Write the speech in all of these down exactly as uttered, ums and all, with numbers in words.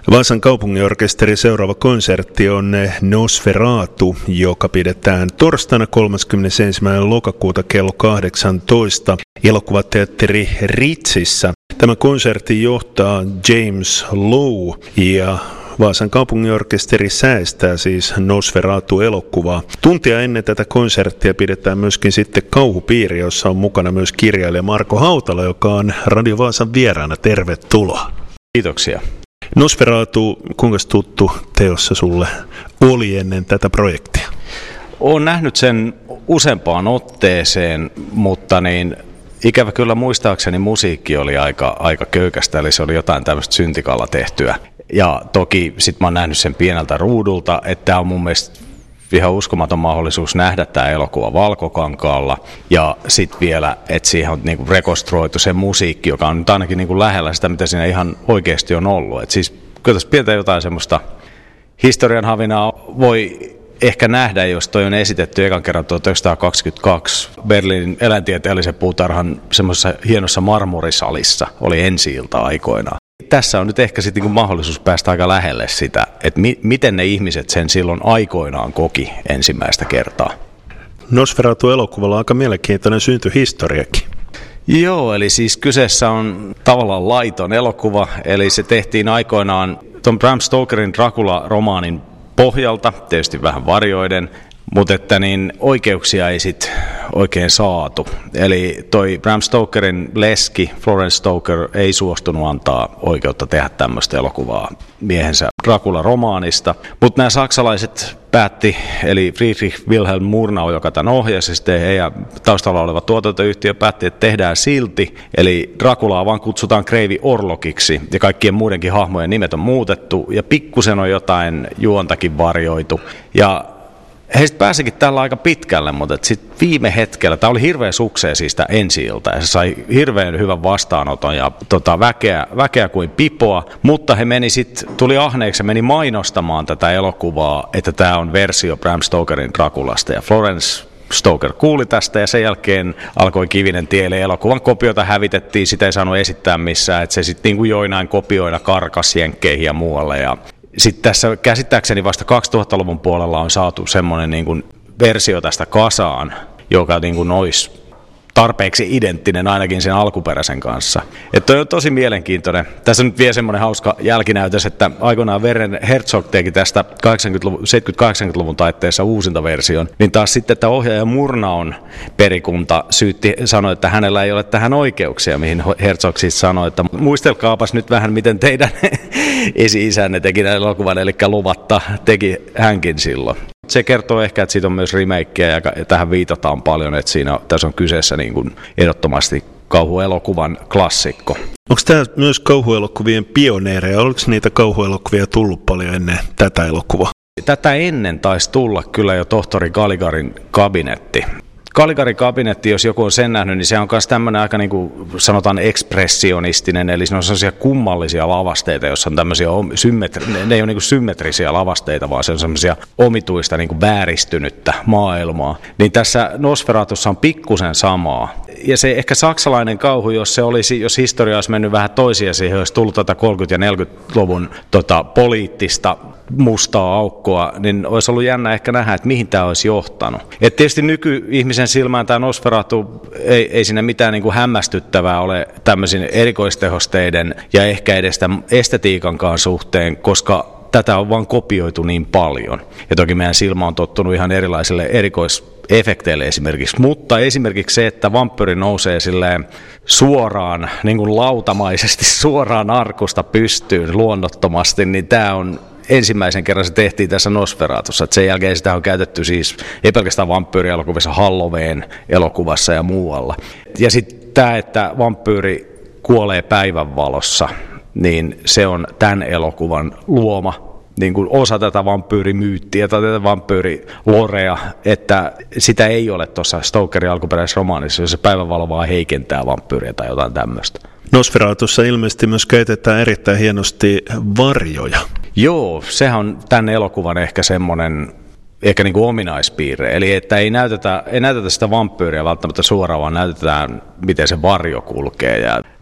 Vaasan kaupunginorkesterin seuraava konsertti on Nosferatu, joka pidetään torstaina kolmaskymmenesensimmäinen lokakuuta kello kahdeksantoista elokuvateatteri Ritsissä. Tämä konsertti johtaa James Lowe ja Vaasan kaupunginorkesteri säästää siis Nosferatu-elokuvaa. Tuntia ennen tätä konserttia pidetään myöskin sitten kauhupiiri, jossa on mukana myös kirjailija Marko Hautala, joka on Radio Vaasan vieraana. Tervetuloa. Kiitoksia. Nosferatu, kuinka tuttu teossa sulle oli ennen tätä projektia? Olen nähnyt sen useampaan otteeseen, mutta niin ikävä kyllä muistaakseni musiikki oli aika, aika köykästä, eli se oli jotain tämmöistä syntikalla tehtyä. Ja toki sit mä oon nähnyt sen pieneltä ruudulta, että tämä on mun mielestä ihan uskomaton mahdollisuus nähdä tämä elokuva valkokankaalla. Ja sitten vielä, että siihen on niinku rekonstruoitu se musiikki, joka on nyt ainakin niinku lähellä sitä, mitä siinä ihan oikeasti on ollut. Et siis kyllä tässä pientä jotain semmoista historian havinaa voi ehkä nähdä, jos toi on esitetty ekan kerran tuhatyhdeksänsataakaksikymmentäkaksi Berliinin eläintieteellisen puutarhan semmoisessa hienossa marmorisalissa, oli ensi-ilta aikoinaan. Tässä on nyt ehkä sitten niinku mahdollisuus päästä aika lähelle sitä, että mi- miten ne ihmiset sen silloin aikoinaan koki ensimmäistä kertaa. Nosferatu-elokuvalla on aika mielenkiintoinen syntyhistoriakin. Joo, eli siis kyseessä on tavallaan laiton elokuva, eli se tehtiin aikoinaan ton Bram Stokerin Dracula-romaanin pohjalta, tietysti vähän varjoiden, mutta että niin oikeuksia ei sit oikein saatu. Eli toi Bram Stokerin leski, Florence Stoker, ei suostunut antaa oikeutta tehdä tämmöistä elokuvaa miehensä Dracula-romaanista. Mutta nämä saksalaiset päätti, eli Friedrich Wilhelm Murnau, joka tämän ohjasi, sitten heidän taustalla oleva tuotantoyhtiö päätti, että tehdään silti. Eli Draculaa vaan kutsutaan Kreivi Orlokiksi, ja kaikkien muidenkin hahmojen nimet on muutettu, ja pikkusen on jotain juontakin varjoitu. Ja heistä pääsikin tällä aika pitkälle, mutta sitten viime hetkellä, tämä oli hirveä sukseen siis tämä ensi-ilta, ja se sai hirveän hyvän vastaanoton ja tota, väkeä, väkeä kuin pipoa, mutta he meni sitten, tuli ahneeksi ja meni mainostamaan tätä elokuvaa, että tämä on versio Bram Stokerin Draculasta, ja Florence Stoker kuuli tästä ja sen jälkeen alkoi kivinen tie, eli elokuvan kopiota hävitettiin, sitä ei saanut esittää missään, että se sitten niin kuin joinain kopioina karkasi jenkkeihin ja muualle, ja sitten tässä käsittääkseni vasta kaksituhattaluvun puolella on saatu semmoinen niin kuin versio tästä kasaan, joka niin kuin olisi tarpeeksi identtinen ainakin sen alkuperäisen kanssa. Että toi on tosi mielenkiintoinen. Tässä on nyt vielä semmoinen hauska jälkinäytös, että aikoinaan Werner Herzog teki tästä seitsemänkymmentä-kahdeksankymmentäluvun taitteessa uusinta version, niin taas sitten, että ohjaaja Murnaun perikunta syytti, sanoi, että hänellä ei ole tähän oikeuksia, mihin Herzog siis sanoi, että muistelkaapas nyt vähän, miten teidän esi-isänne teki tämän elokuvan, eli luvatta teki hänkin silloin. Se kertoo ehkä, että siitä on myös remakeja ja tähän viitataan paljon, että siinä, tässä on kyseessä niin kuin ehdottomasti kauhuelokuvan klassikko. Onko tämä myös kauhuelokuvien pioneereja? Oliko niitä kauhuelokuvia tullut paljon ennen tätä elokuvaa? Tätä ennen taisi tulla kyllä jo tohtori Galigarin kabinetti. Galigarin kabinetti, jos joku on sen nähnyt, niin se on myös tämmöinen aika niin kuin sanotaan ekspressionistinen, eli se on sellaisia kummallisia lavasteita, joissa on tämmöisiä symmetri- ne ei ole niin kuin symmetrisiä lavasteita, vaan se on semmoisia omituista niin kuin vääristynyttä maailmaa. Niin tässä Nosferatussa on pikkusen samaa. Ja se ehkä saksalainen kauhu, jos se olisi, jos historia olisi mennyt vähän toisia siihen, olisi tullut tätä kolmekymmentä- ja neljäkymmentäluvun tota, poliittista mustaa aukkoa, niin olisi ollut jännä ehkä nähdä, että mihin tämä olisi johtanut. Et tietysti nykyihmisen silmään tämä Nosferatu, ei, ei siinä mitään niin kuin hämmästyttävää ole tämmöisen erikoistehosteiden ja ehkä edes estetiikankaan suhteen, koska tätä on vaan kopioitu niin paljon. Ja toki meidän silmä on tottunut ihan erilaisille erikoisefekteille esimerkiksi, mutta esimerkiksi se, että vampyyri nousee silleen suoraan, niin kuin lautamaisesti suoraan arkusta pystyyn luonnottomasti, niin tämä on ensimmäisen kerran se tehtiin tässä Nosferatussa. Että sen jälkeen sitä on käytetty siis ei pelkästään vampyyrielokuvissa, Halloween-elokuvassa ja muualla. Ja sitten tämä, että vampyyri kuolee päivänvalossa, niin se on tämän elokuvan luoma niin kuin osa tätä vampyyrimyyttiä tai tätä vampyyrilorea, että sitä ei ole tuossa Stokerin alkuperäisessä romaanissa, jossa päivänvalo vaan heikentää vampyyriä tai jotain tämmöistä. Nosferatussa ilmeisesti myös käytetään erittäin hienosti varjoja. Joo, sehän on tämän elokuvan ehkä semmoinen ehkä niin kuin ominaispiirre, eli että ei näytetä, ei näytetä sitä vampyyriä välttämättä suoraan, vaan näytetään, miten se varjo kulkee. Ja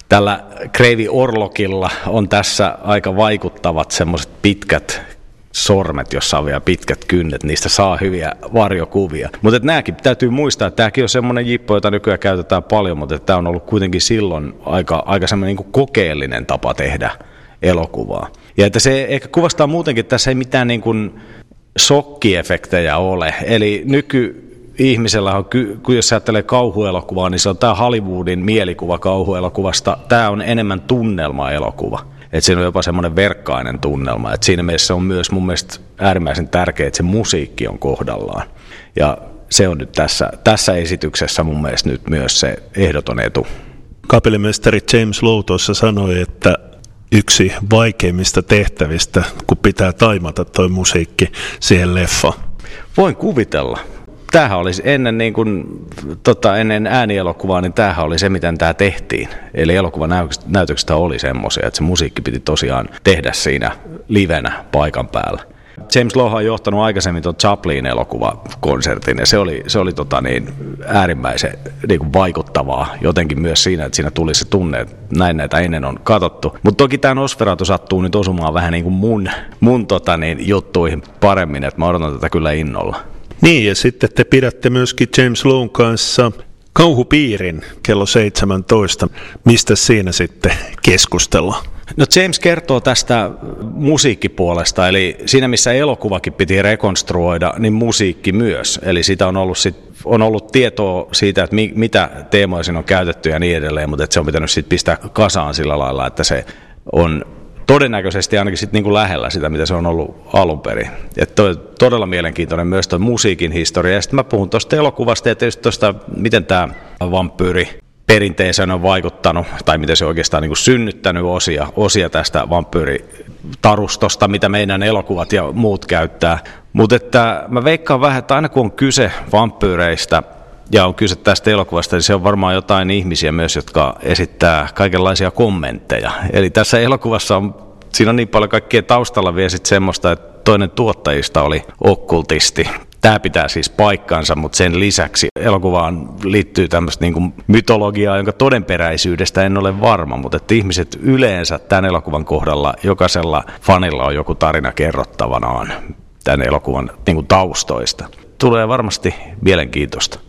tällä Kreivi Orlokilla on tässä aika vaikuttavat semmoiset pitkät sormet, jossa on vielä pitkät kynnet, niistä saa hyviä varjokuvia. Mutta nämäkin täytyy muistaa, että tämäkin on semmoinen jippo, jota nykyään käytetään paljon, mutta tämä on ollut kuitenkin silloin aika, aika semmoinen niin kuin kokeellinen tapa tehdä elokuvaa. Ja että se ehkä kuvastaa muutenkin, että tässä ei mitään niin kuin shokkiefektejä ole. Eli nyky-ihmisellä on, kun jos ajattelee kauhuelokuvaa, niin se on tämä Hollywoodin mielikuva kauhuelokuvasta. Tämä on enemmän tunnelmaelokuva. Että siinä on jopa semmoinen verkkainen tunnelma. Että siinä mielessä on myös mun mielestä äärimmäisen tärkeää, että se musiikki on kohdallaan. Ja se on nyt tässä, tässä esityksessä mun mielestä nyt myös se ehdoton etu. Kapellimestari James Lowe tuossa sanoi, että yksi vaikeimmista tehtävistä, kun pitää taimata toi musiikki siihen leffaan. Voin kuvitella. Tämähän olisi ennen, niin kuin, tota, ennen äänielokuvaa, niin tämähän oli se, miten tämä tehtiin. Eli elokuvanäytöksestä oli semmoisia, että se musiikki piti tosiaan tehdä siinä livenä paikan päällä. James Lowe on johtanut aikaisemmin tuon Chaplin elokuvakonsertin, ja se oli, se oli tota niin, äärimmäisen niin kuin vaikuttavaa jotenkin myös siinä, että siinä tuli se tunne, että näin näitä ennen on katsottu. Mutta toki tämä Nosferatu sattuu nyt osumaan vähän niin kuin mun, mun tota niin, juttuihin paremmin, että mä odotan tätä kyllä innolla. Niin, ja sitten te pidätte myöskin James Lowen kanssa kauhupiirin kello seitsemäntoista. Mistä siinä sitten keskustellaan? No James kertoo tästä musiikkipuolesta, eli siinä missä elokuvakin piti rekonstruoida, niin musiikki myös. Eli siitä on ollut, sit, on ollut tietoa siitä, että mi, mitä teemoja siinä on käytetty ja niin edelleen, mutta se on pitänyt sitten pistää kasaan sillä lailla, että se on todennäköisesti ainakin sit niinku lähellä sitä, mitä se on ollut alun perin. Että toi, todella mielenkiintoinen myös tuo musiikin historia. Ja sitten mä puhun tuosta elokuvasta ja tietysti tuosta, miten tämä vampyyri perinteeseen on vaikuttanut, tai miten se oikeastaan niin kuin synnyttänyt osia, osia tästä vampyyritarustosta, mitä meidän elokuvat ja muut käyttää. Mutta että mä veikkaan vähän, että aina kun on kyse vampyyreistä ja on kyse tästä elokuvasta, niin se on varmaan jotain ihmisiä myös, jotka esittää kaikenlaisia kommentteja. Eli tässä elokuvassa on, siinä on niin paljon kaikkea taustalla vielä sitten semmoista, että toinen tuottajista oli okkultisti. Tämä pitää siis paikkansa, mutta sen lisäksi elokuvaan liittyy tämmöistä niin kuin mytologiaa, jonka todenperäisyydestä en ole varma, mutta että ihmiset yleensä tämän elokuvan kohdalla, jokaisella fanilla on joku tarina kerrottavanaan tämän elokuvan niin kuin taustoista. Tulee varmasti mielenkiintoista.